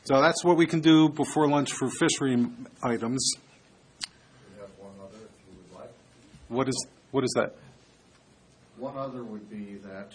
So that's what we can do before lunch for fishery items. We have one other, if you would like. What is that? One other would be that,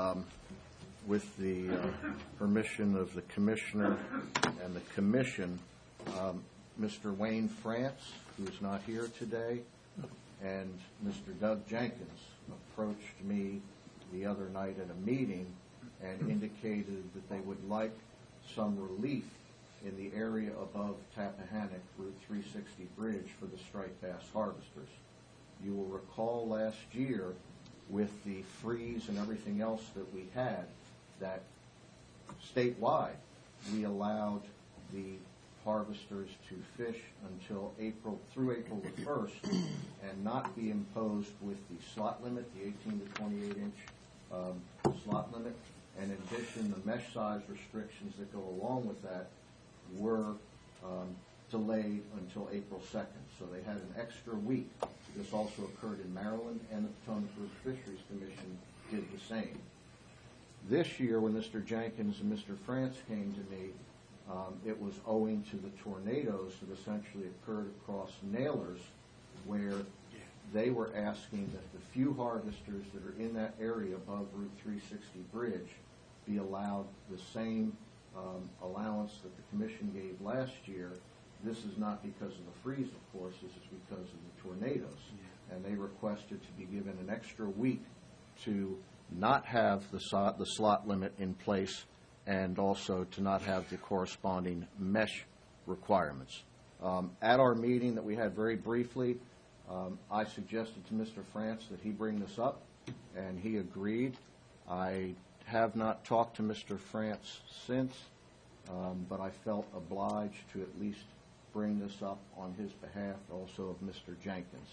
with the permission of the Commissioner and the Commission, Mr. Wayne France, who is not here today, and Mr. Doug Jenkins approached me the other night at a meeting and indicated that they would like some relief in the area above Tappahannock Route 360 Bridge for the striped bass harvesters. You will recall last year with the freeze and everything else that we had, that statewide we allowed the harvesters to fish until through April the 1st and not be imposed with the slot limit, the 18 to 28 inch slot limit. And in addition, the mesh size restrictions that go along with that were delayed until April 2nd. So they had an extra week. This also occurred in Maryland, and the Potomac River Fisheries Commission did the same. This year, when Mr. Jenkins and Mr. France came to me, it was owing to the tornadoes that essentially occurred across Nailers, where they were asking that the few harvesters that are in that area above Route 360 Bridge be allowed the same allowance that the Commission gave last year. This is not because of the freeze, of course. This is because of the tornadoes. And they requested to be given an extra week to not have the slot limit in place and also to not have the corresponding mesh requirements. At our meeting that we had very briefly, I suggested to Mr. France that he bring this up, and he agreed. I have not talked to Mr. France since, but I felt obliged to at least bring this up on his behalf, also of Mr. Jenkins.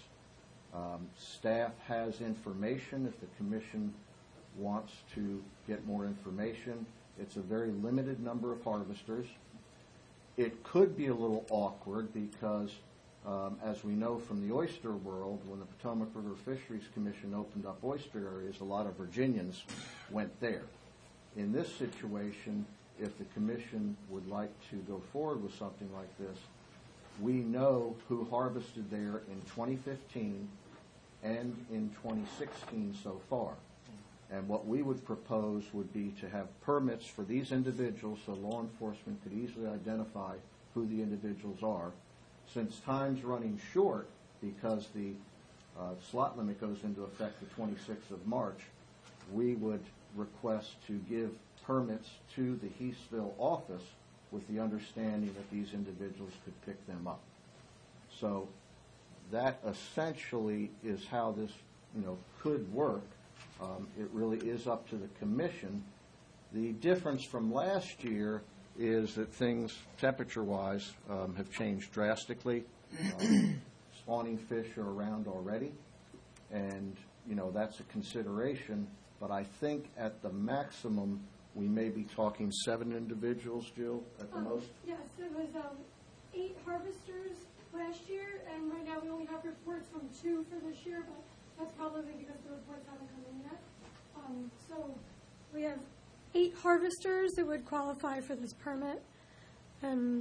Staff has information if the Commission wants to get more information. It's a very limited number of harvesters. It could be a little awkward because, as we know from the oyster world, when the Potomac River Fisheries Commission opened up oyster areas, a lot of Virginians went there. In this situation, if the Commission would like to go forward with something like this, we know who harvested there in 2015 and in 2016 so far. And what we would propose would be to have permits for these individuals so law enforcement could easily identify who the individuals are. Since time's running short because the slot limit goes into effect the 26th of March, we would request to give permits to the Heathsville office with the understanding that these individuals could pick them up. So that essentially is how this, could work. It really is up to the Commission. The difference from last year is that things, temperature-wise, have changed drastically. Spawning fish are around already, and, that's a consideration. But I think at the maximum, we may be talking 7 individuals, Jill, at the most? Yes, it was 8 harvesters last year, and right now we only have reports from 2 for this year, but that's probably because the reports haven't come in yet. So we have 8 harvesters that would qualify for this permit. In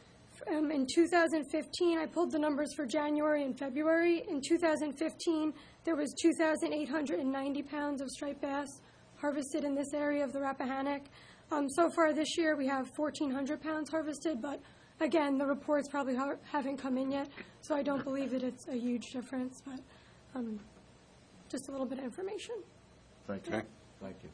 2015, I pulled the numbers for January and February. In 2015, there was 2,890 pounds of striped bass harvested in this area of the Rappahannock. So far this year, we have 1,400 pounds harvested, but again, the reports probably haven't come in yet, so I don't believe that it's a huge difference, but just a little bit of information. Thank you. Okay. Thank you.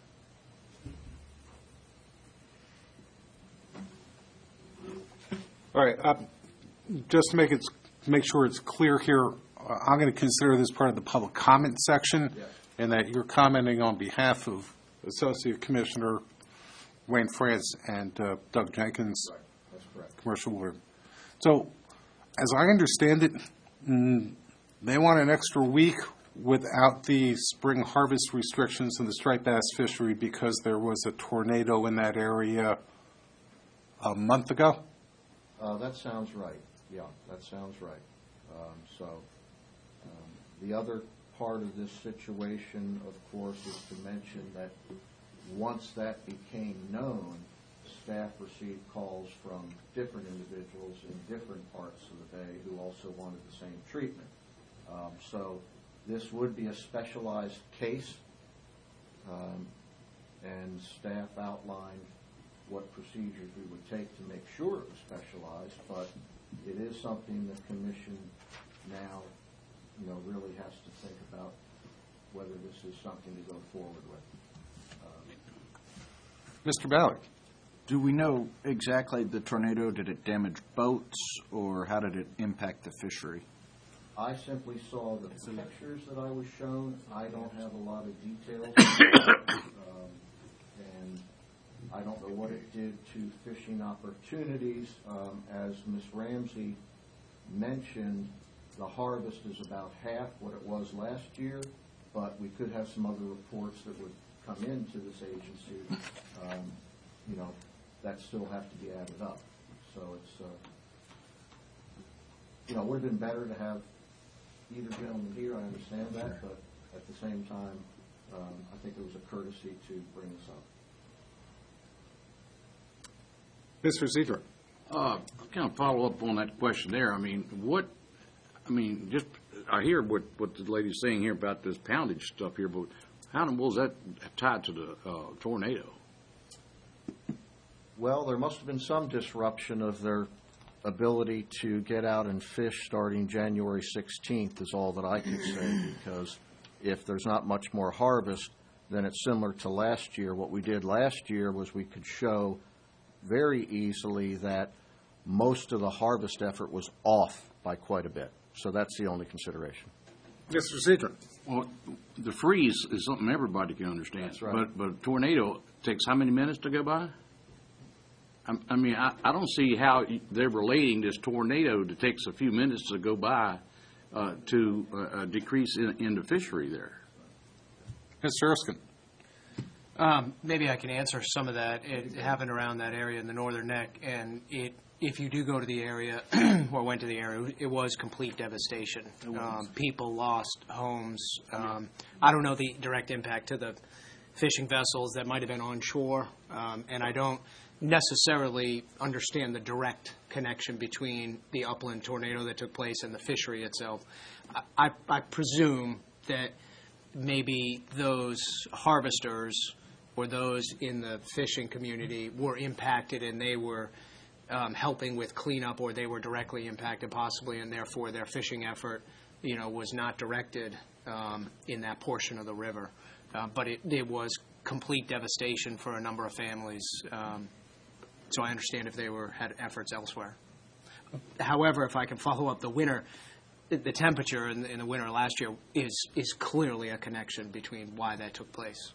All right. Just to make sure it's clear here, I'm going to consider this part of the public comment section, Yes. and that you're commenting on behalf of Associate Commissioner Wayne France and Doug Jenkins, Right. That's correct. Commercial Board. So, as I understand it, they want an extra week without the spring harvest restrictions in the striped bass fishery because there was a tornado in that area a month ago? That sounds right. Yeah, that sounds right. The other part of this situation, of course, is to mention that once that became known, staff received calls from different individuals in different parts of the bay who also wanted the same treatment. So this would be a specialized case, and staff outlined what procedures we would take to make sure it was specialized, but it is something the commission now, really has to think about whether this is something to go forward with. Mr. Ballard? Do we know exactly the tornado? Did it damage boats, or how did it impact the fishery? I simply saw the pictures that I was shown. I don't have a lot of details. And I don't know what it did to fishing opportunities. As Ms. Ramsey mentioned, the harvest is about half what it was last year, but we could have some other reports that would come into this agency, that still have to be added up. So it's, it would have been better to have either gentleman here, I understand that, but at the same time, I think it was a courtesy to bring this up. Mr. Zedra? Kind of follow up on that question there. I hear what the lady's saying here about this poundage stuff here, but how was that tied to the tornado? Well, there must have been some disruption of their ability to get out and fish starting January 16th is all that I can say, because if there's not much more harvest, then it's similar to last year. What we did last year was we could show very easily that most of the harvest effort was off by quite a bit. So that's the only consideration. Mr. Zedra? Well, the freeze is something everybody can understand. That's right. But a tornado takes how many minutes to go by? I don't see how they're relating this tornado that takes a few minutes to go by to a decrease in the fishery there. Mr. Erskine? Maybe I can answer some of that. It happened around that area in the Northern Neck, and if you do go to the area or went to the area, it was complete devastation. People lost homes. I don't know the direct impact to the fishing vessels that might have been on shore, and I don't necessarily understand the direct connection between the upland tornado that took place and the fishery itself. I presume that maybe those harvesters or those in the fishing community were impacted, and they were helping with cleanup, or they were directly impacted possibly, and therefore their fishing effort, was not directed in that portion of the river. But it was complete devastation for a number of families. So I understand if they had efforts elsewhere. However, if I can follow up, the temperature in the winter last year is clearly a connection between why that took place.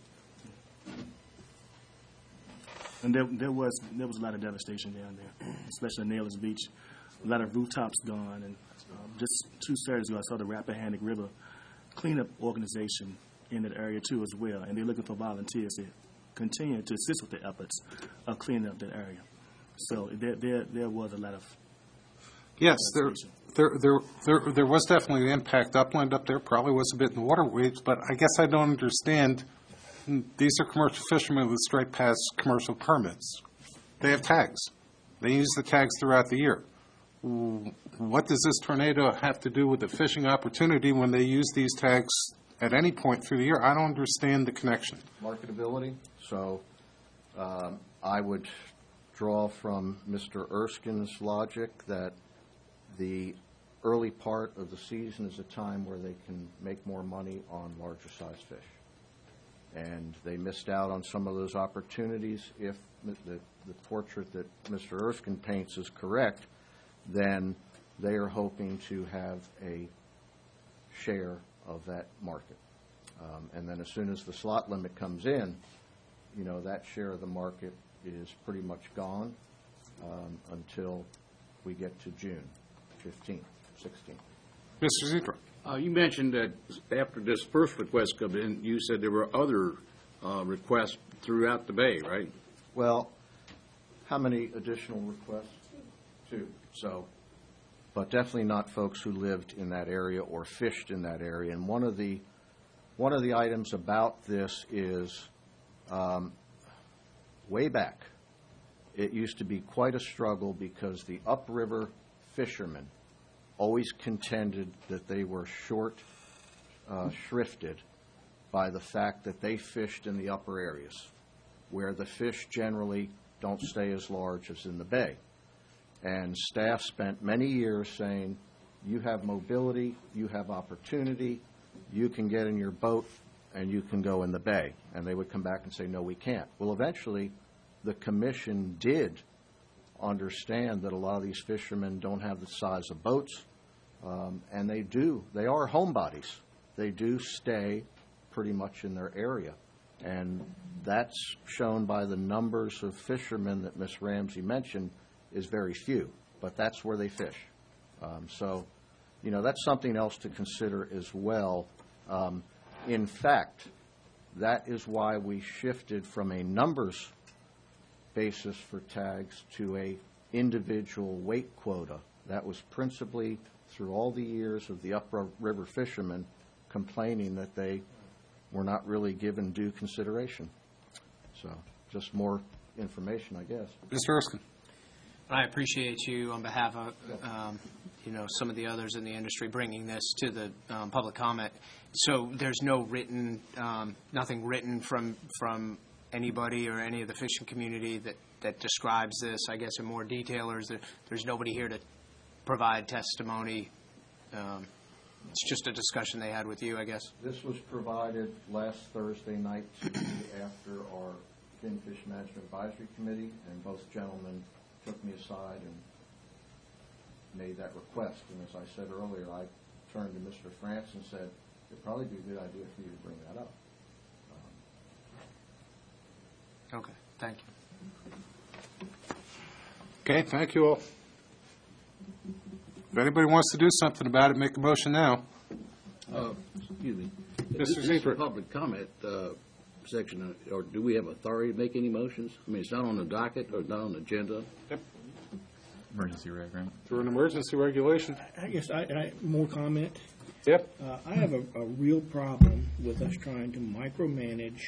And there was a lot of devastation down there, especially in Naylor's Beach. A lot of rooftops gone, and just 2 Saturdays ago, I saw the Rappahannock River cleanup organization in that area too as well, and they're looking for volunteers to continue to assist with the efforts of cleaning up that area. So there was a lot of Yes, there was definitely an impact upland up there. Probably was a bit in the waterways, but I guess I don't understand. These are commercial fishermen with striped bass commercial permits. They have tags. They use the tags throughout the year. What does this tornado have to do with the fishing opportunity when they use these tags at any point through the year? I don't understand the connection. Marketability. So I would draw from Mr. Erskine's logic that the early part of the season is a time where they can make more money on larger sized fish. And they missed out on some of those opportunities. If the portrait that Mr. Erskine paints is correct, then they are hoping to have a share of that market. And then as soon as the slot limit comes in, that share of the market is pretty much gone until we get to June 15th, 16th. Mr. Zedra. You mentioned that after this first request came in, you said there were other requests throughout the bay, right? Well, how many additional requests? 2. So, but definitely not folks who lived in that area or fished in that area. And one of the items about this is way back it used to be quite a struggle because the upriver fishermen always contended that they were shrifted by the fact that they fished in the upper areas, where the fish generally don't stay as large as in the bay. And staff spent many years saying, you have mobility, you have opportunity, you can get in your boat and you can go in the bay. And they would come back and say, no, we can't. Well, eventually, the commission did understand that a lot of these fishermen don't have the size of boats, and they are homebodies. They do stay pretty much in their area. And that's shown by the numbers of fishermen that Ms. Ramsey mentioned is very few, but that's where they fish. So, that's something else to consider as well. In fact, that is why we shifted from a numbers basis for tags to a individual weight quota. That was principally through all the years of the upriver fishermen complaining that they were not really given due consideration. So, just more information, I guess. Mr. Erskine. I appreciate you, on behalf of some of the others in the industry, bringing this to the public comment. So there's nothing written from anybody or any of the fishing community that describes this, I guess, in more detail, or there's nobody here to provide testimony. It's just a discussion they had with you, I guess. This was provided last Thursday night to me after our Finfish Management Advisory Committee, and both gentlemen took me aside and made that request. And as I said earlier, I turned to Mr. France and said, it'd probably be a good idea for you to bring that up. Okay, thank you. Okay, thank you all. If anybody wants to do something about it, make a motion now. Excuse me. Mr. This is Ziegler. a public comment section, or do we have authority to make any motions? I mean, it's not on the docket or not on the agenda. Emergency reg, right? Through an emergency regulation. I guess more comment. Yep. I have a real problem with us trying to micromanage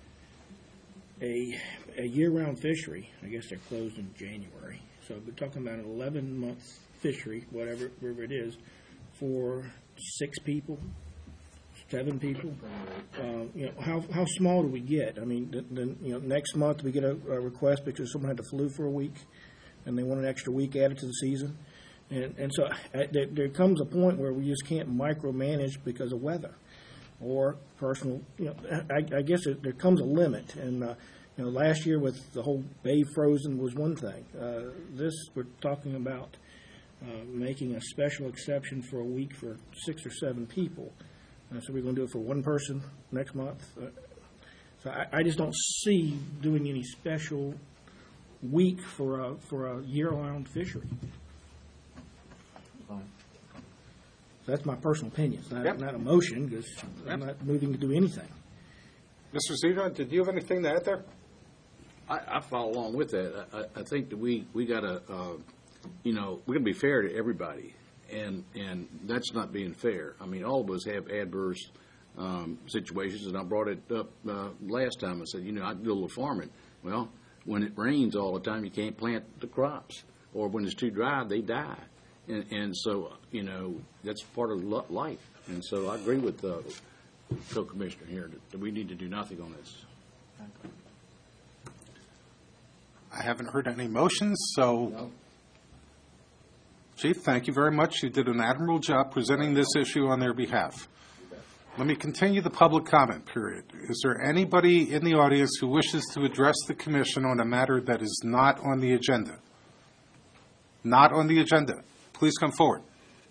a year-round fishery. I guess they're closed in January. So we're talking about an 11-month fishery, whatever it is, for 6 people, 7 people. How small do we get? I mean, next month we get a request because someone had the flu for a week, and they want an extra week added to the season. And so there comes a point where we just can't micromanage because of weather or personal. I guess there comes a limit. And last year with the whole bay frozen was one thing. We're talking about making a special exception for a week for 6 or 7 people. So we're going to do it for one person next month. So I just don't see doing any special week for a year-round fishery. Fine. So that's my personal opinion. It's not a motion because I'm not moving to do anything. Mr. Zedron, did you have anything to add there? I follow along with that. I think that we got to, we're going to be fair to everybody, and that's not being fair. I mean, all of us have adverse situations, and I brought it up last time. I said, I do a little farming. Well, when it rains all the time, you can't plant the crops, or when it's too dry, they die, and so that's part of life. And so I agree with the co-commissioner here that we need to do nothing on this. I haven't heard any motions, so, No. Chief, thank you very much. You did an admirable job presenting this issue on their behalf. Let me continue the public comment period. Is there anybody in the audience who wishes to address the commission on a matter that is not on the agenda? Not on the agenda. Please come forward.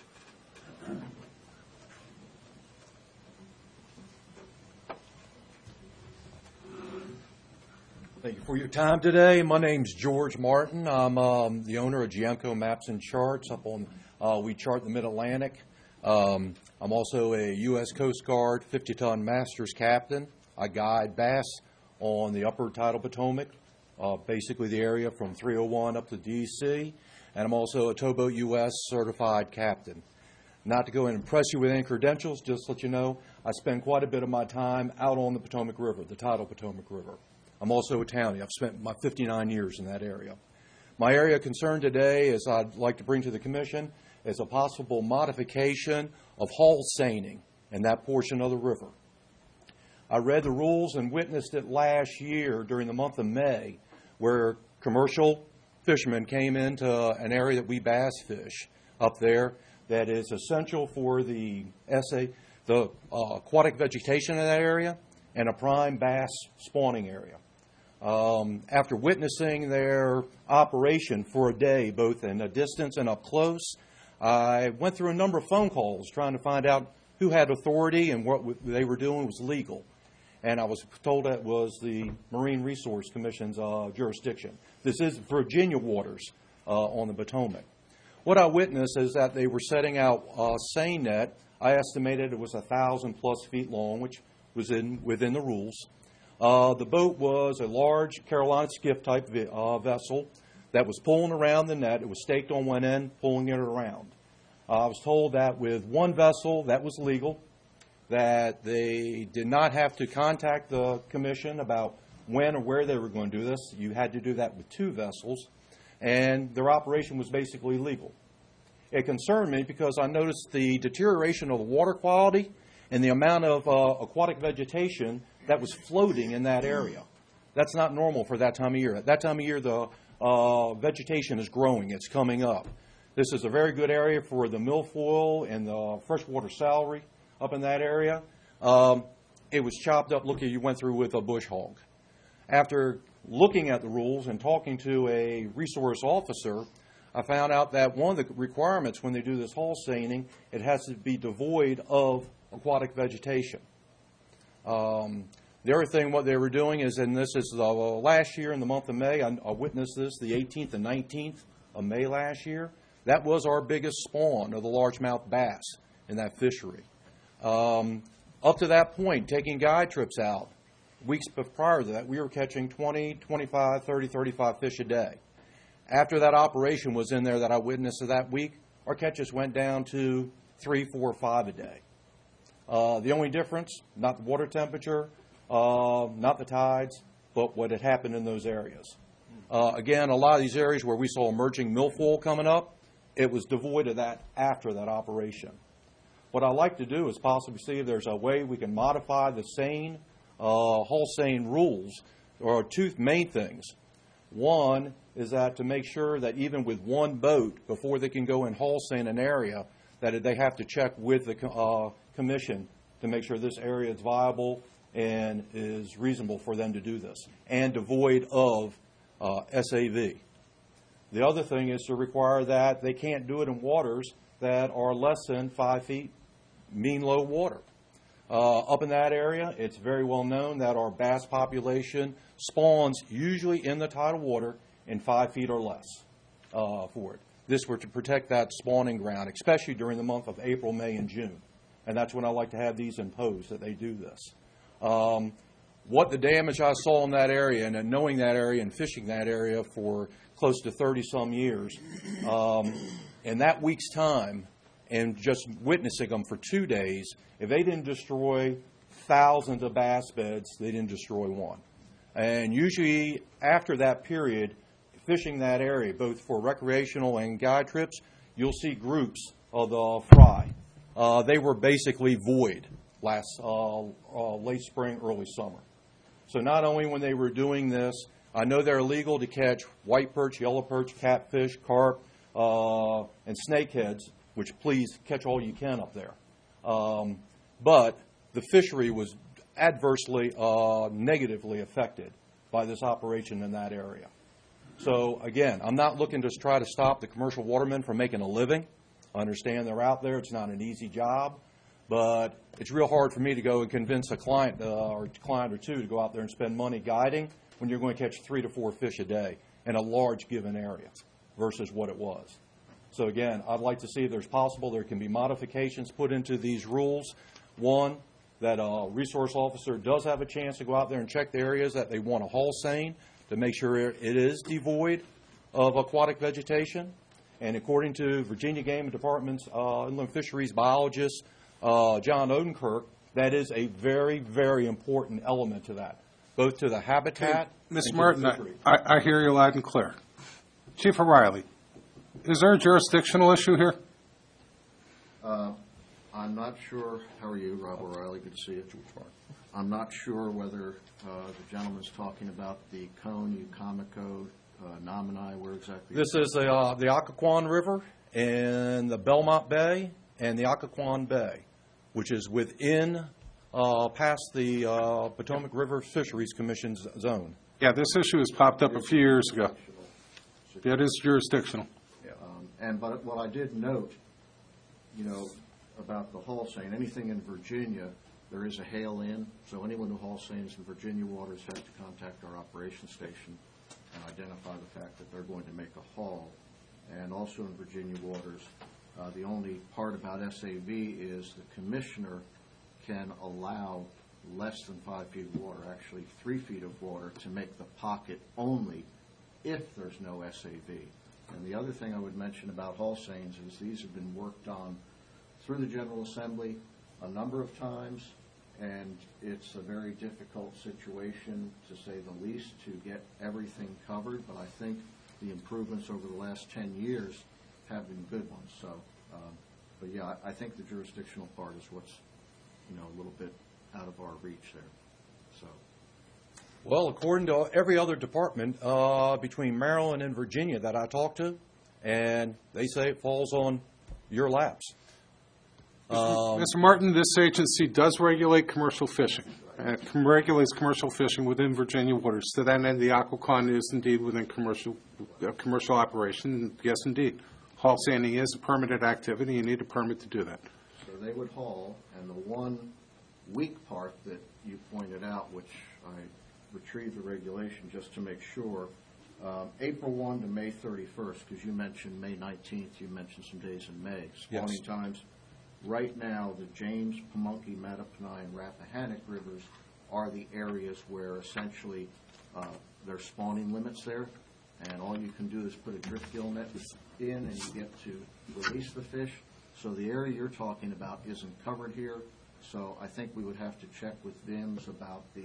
Thank you for your time today. My name's George Martin. I'm the owner of Gianco Maps and Charts up on, we chart the Mid-Atlantic. I'm also a U.S. Coast Guard 50-ton master's captain. I guide bass on the upper tidal Potomac, basically the area from 301 up to D.C., and I'm also a Towboat U.S. certified captain. Not to go and impress you with any credentials, just to let you know, I spend quite a bit of my time out on the Potomac River, the tidal Potomac River. I'm also a townie. I've spent my 59 years in that area. My area of concern today, as I'd like to bring to the Commission, is a possible modification of hull seining in that portion of the river. I read the rules and witnessed it last year during the month of May, where commercial fishermen came into an area that we bass fish up there that is essential for the aquatic vegetation in that area and a prime bass spawning area. After witnessing their operation for a day, both in a distance and up close, I went through a number of phone calls trying to find out who had authority and what they were doing was legal. And I was told that was the Marine Resource Commission's jurisdiction. This is Virginia waters on the Potomac. What I witnessed is that they were setting out a seine net. I estimated it was 1,000+ feet long, which was within the rules. The boat was a large Carolina skiff type vessel that was pulling around the net. It was staked on one end, pulling it around. I was told that with one vessel, that was legal, that they did not have to contact the Commission about when or where they were going to do this. You had to do that with two vessels, and their operation was basically legal. It concerned me because I noticed the deterioration of the water quality and the amount of aquatic vegetation that was floating in that area. That's not normal for that time of year. At that time of year, the vegetation is growing. It's coming up. This is a very good area for the milfoil and the freshwater salary up in that area. It was chopped up. Look, you went through with a bush hog. After looking at the rules and talking to a resource officer, I found out that one of the requirements when they do this hull seining, it has to be devoid of aquatic vegetation. The other thing what they were doing is, and this is last year in the month of May, I witnessed this the 18th and 19th of May last year. That was our biggest spawn of the largemouth bass in that fishery. Up to that point, taking guide trips out, weeks prior to that, we were catching 20, 25, 30, 35 fish a day. After that operation was in there that I witnessed that week, our catches went down to 3, 4, 5 a day. The only difference, not the water temperature, not the tides, but what had happened in those areas. Again, a lot of these areas where we saw emerging milfoil coming up, it was devoid of that after that operation. What I'd like to do is possibly see if there's a way we can modify the seine, hull seine rules. There are two main things. One is that to make sure that even with one boat, before they can go and hull seine an area, that they have to check with the Commission to make sure this area is viable and is reasonable for them to do this, and devoid of SAV. The other thing is to require that they can't do it in waters that are less than 5 feet mean low water. Up in that area, it's very well known that our bass population spawns usually in the tidal water in 5 feet or less for it. This were to protect that spawning ground, especially during the month of April, May, and June. And that's when I like to have these imposed, that they do this. What the damage I saw in that area, and knowing that area and fishing that area for close to 30-some years, in that week's time, and just witnessing them for 2 days, if they didn't destroy thousands of bass beds, they didn't destroy one. And usually after that period, fishing that area, both for recreational and guide trips, you'll see groups of the fry. They were basically void last late spring, early summer. So not only when they were doing this, I know they're illegal to catch white perch, yellow perch, catfish, carp, and snakeheads, which please catch all you can up there. But the fishery was adversely, negatively affected by this operation in that area. So again, I'm not looking to try to stop the commercial watermen from making a living. I understand they're out there. It's not an easy job. But it's real hard for me to go and convince a client or two to go out there and spend money guiding when you're going to catch 3 to 4 fish a day in a large given area versus what it was. So again, I'd like to see if there's possible there can be modifications put into these rules. One, that a resource officer does have a chance to go out there and check the areas that they want to hull seine to make sure it is devoid of aquatic vegetation. And according to Virginia Game Department's inland fisheries biologist, John Odenkirk, that is a very, very important element to that. both to the habitat. Ms. and to Martin, the fishery. I hear you loud and clear. Chief O'Reilly, is there a jurisdictional issue here? I'm not sure. How are you, Rob O'Reilly? Good to see you. I'm not sure whether the gentleman's talking about the Cone, Ucomico, Nominee, where exactly? This is the Occoquan River and the Belmont Bay and the Occoquan Bay, which is within, past the Potomac River Fisheries Commission's zone. Yeah, this issue has popped up a few years ago. It is jurisdictional. But what I did note, about the haul seine, anything in Virginia, there is a hail in, so anyone who hauls seines in Virginia waters has to contact our operations station and identify the fact that they're going to make a haul. And also in Virginia waters, the only part about SAV is the commissioner can allow less than 5 feet of water, actually 3 feet of water, to make the pocket only if there's no SAV. And the other thing I would mention about haul seines is these have been worked on through the General Assembly a number of times, and it's a very difficult situation, to say the least, to get everything covered, but I think the improvements over the last 10 years have been good ones. So, but yeah, I think the jurisdictional part is what's, a little bit out of our reach there. So. Well, according to every other department between Maryland and Virginia that I talk to, and they say it falls on your laps. Mr. Martin, this agency does regulate commercial fishing. It regulates commercial fishing within Virginia waters. To that end, the Occoquan is indeed within commercial operation. Yes, indeed. Haul seining is a permitted activity. You need a permit to do that. So they would haul, and the one weak part that you pointed out, which I retrieved the regulation just to make sure, April 1 to May 31st, because you mentioned May 19th, you mentioned some days in May. Spawning times. Right now, the James, Pamunkey, Mattaponi, and Rappahannock rivers are the areas where essentially there's spawning limits there, and all you can do is put a drift gill net in and you get to release the fish. So the area you're talking about isn't covered here, so I think we would have to check with VIMS about the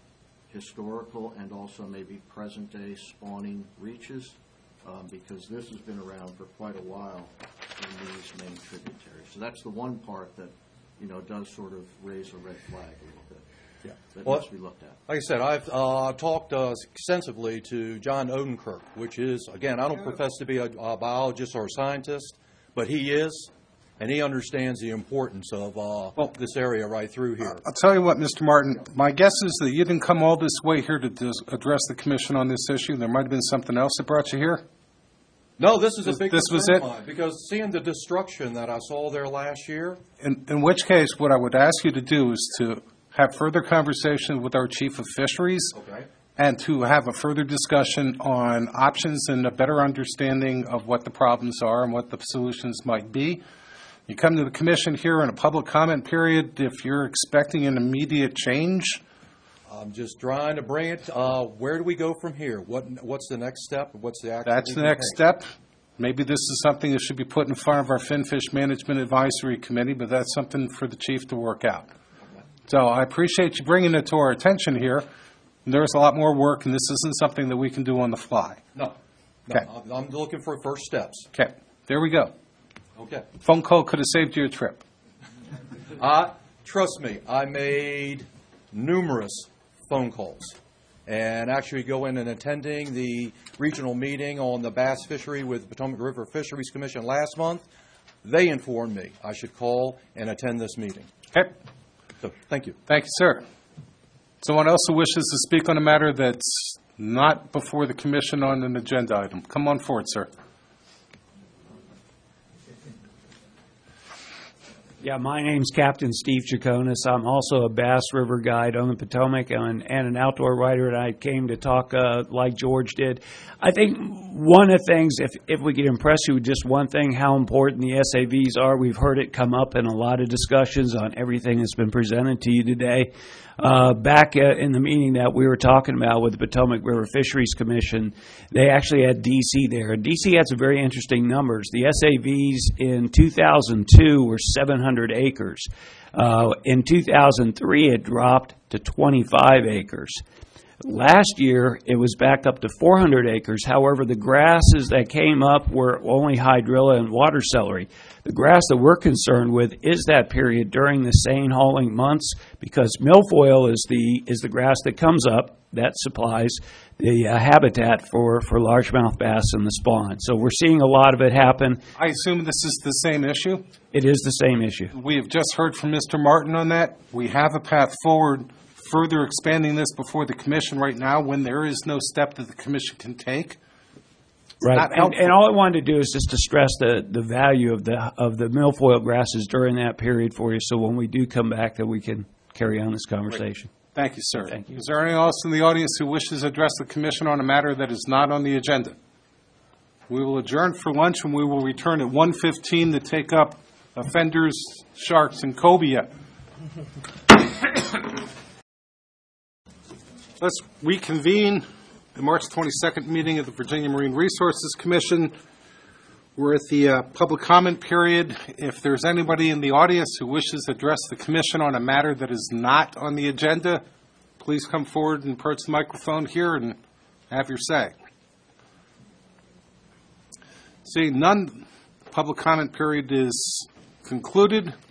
historical and also maybe present-day spawning reaches, because this has been around for quite a while in these main tributaries. So that's the one part that, does sort of raise a red flag a little bit. Yeah. That Well, needs to be looked at. Like I said, I've talked extensively to John Odenkirk, which is, again, I don't profess to be a biologist or a scientist, but he is, and he understands the importance of this area right through here. I'll tell you what, Mr. Martin, my guess is that you didn't come all this way here to address the commission on this issue. There might have been something else that brought you here. No, this is a big This was concern it? of mine, because seeing the destruction that I saw there last year. In which case, what I would ask you to do is to have further conversation with our chief of fisheries Okay. and to have a further discussion on options and a better understanding of what the problems are and what the solutions might be. You come to the commission here in a public comment period if you're expecting an immediate change. I'm just trying to bring it, where do we go from here? What's the next step? What's the action? That's we the can next take? step. Maybe this is something that should be put in front of our Finfish Management Advisory Committee, but that's something for the chief to work out. So I appreciate you bringing it to our attention here. There's a lot more work, and this isn't something that we can do on the fly. No. Okay. I'm looking for first steps. Okay, there we go. Okay. Phone call could have saved you a trip. Trust me, I made numerous phone calls. And actually going and attending the regional meeting on the bass fishery with the Potomac River Fisheries Commission last month, they informed me I should call and attend this meeting. Okay, So, thank you. thank you, sir. Someone else who wishes to speak on a matter that's not before the commission on an agenda item, come on forward, sir. Yeah, my name's Captain Steve Chaconis. I'm also a Bass River guide on the Potomac and an outdoor writer, and I came to talk like George did. I think one of the things, if we could impress you with just one thing, how important the SAVs are. We've heard it come up in a lot of discussions on everything that's been presented to you today. Back in the meeting that we were talking about with the Potomac River Fisheries Commission, they actually had DC there. DC had some very interesting numbers. The SAVs in 2002 were 700 acres. In 2003, it dropped to 25 acres. Last year, it was back up to 400 acres. However, the grasses that came up were only hydrilla and water celery. The grass that we're concerned with is that period during the seine hauling months, because milfoil is the grass that comes up that supplies the habitat for largemouth bass and the spawn. So we're seeing a lot of it happen. I assume this is the same issue? It is the same issue. We have just heard from Mr. Martin on that. We have a path forward, further expanding this before the commission right now when there is no step that the commission can take. Right, not and all I wanted to do is just to stress the value of the milfoil grasses during that period for you, so when we do come back that we can carry on this conversation. Thank you, sir. Thank you. Is there anyone else in the audience who wishes to address the commission on a matter that is not on the agenda? We will adjourn for lunch, and we will return at 1:15 to take up offenders, sharks, and cobia. Let's reconvene the March 22nd meeting of the Virginia Marine Resources Commission. We're at the public comment period. If there's anybody in the audience who wishes to address the commission on a matter that is not on the agenda, please come forward and approach the microphone here and have your say. Seeing none, public comment period is concluded.